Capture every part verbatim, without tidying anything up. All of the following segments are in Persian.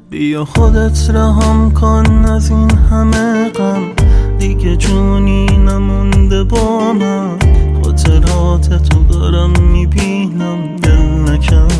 بیا خودت رهام کن از این همه غم، دیگه جونی نمونده با من. خاطرات تو دارم میبینم دل نکن،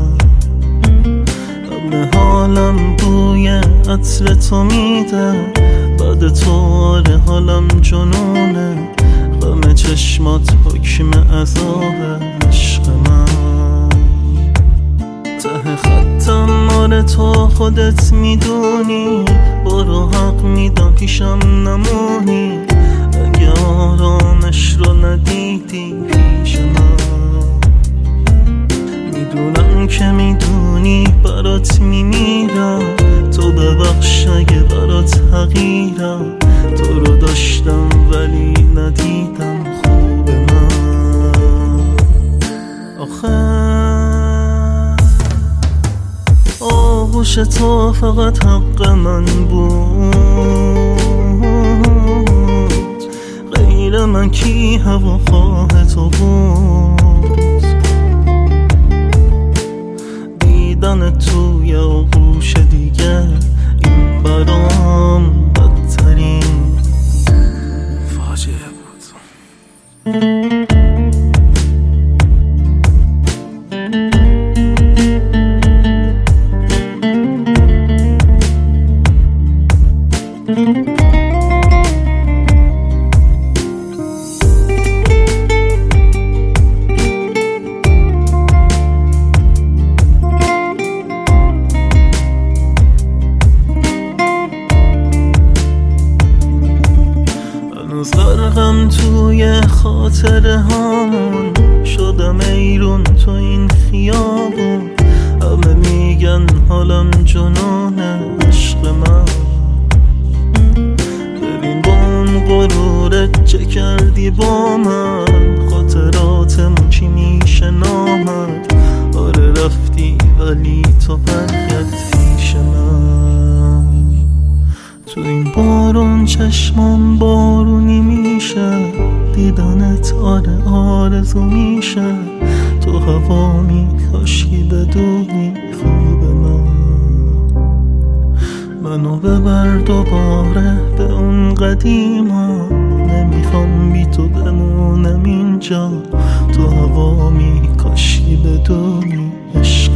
همه حالم بوی عطر تو میده، بعد تو آره حالم جنونه. غم چشمات حکم عذاب عشق من، ته خطم آره تو خودت میدونی. برو حق میدم پیشم نمونی، اگه آرامش رو ندیدی پیش من. میدونم که میدونی برات میمیرم، تو ببخش اگه برات حقیرم. تو رو داشتم ولی ندیدم خوب من. آخه آغوش تو فقط حق من بود، غیر من کی هواخواه تو بود. دیدن توی آغوش دیگه این برام بدترین فاجعه بود. غرقم توی خاطره هامون، شدم ایرون تو این خیابون. همه میگن حالم جنونه عشق من، ببین با اون غرورت چه کردی با من. خاطراتمون چی میشه نامد، آره رفتی ولی تو برگرد پیش من. تو این بارون چشمام بارونی میشه، دیدنت آره آرزو میشه. تو هوامی کاشکی بدونی خوب من. منو ببر دوباره به اون قدیما، نمیخوام بی تو بمونم اینجا. تو هوامی کاشکی بدونی عشق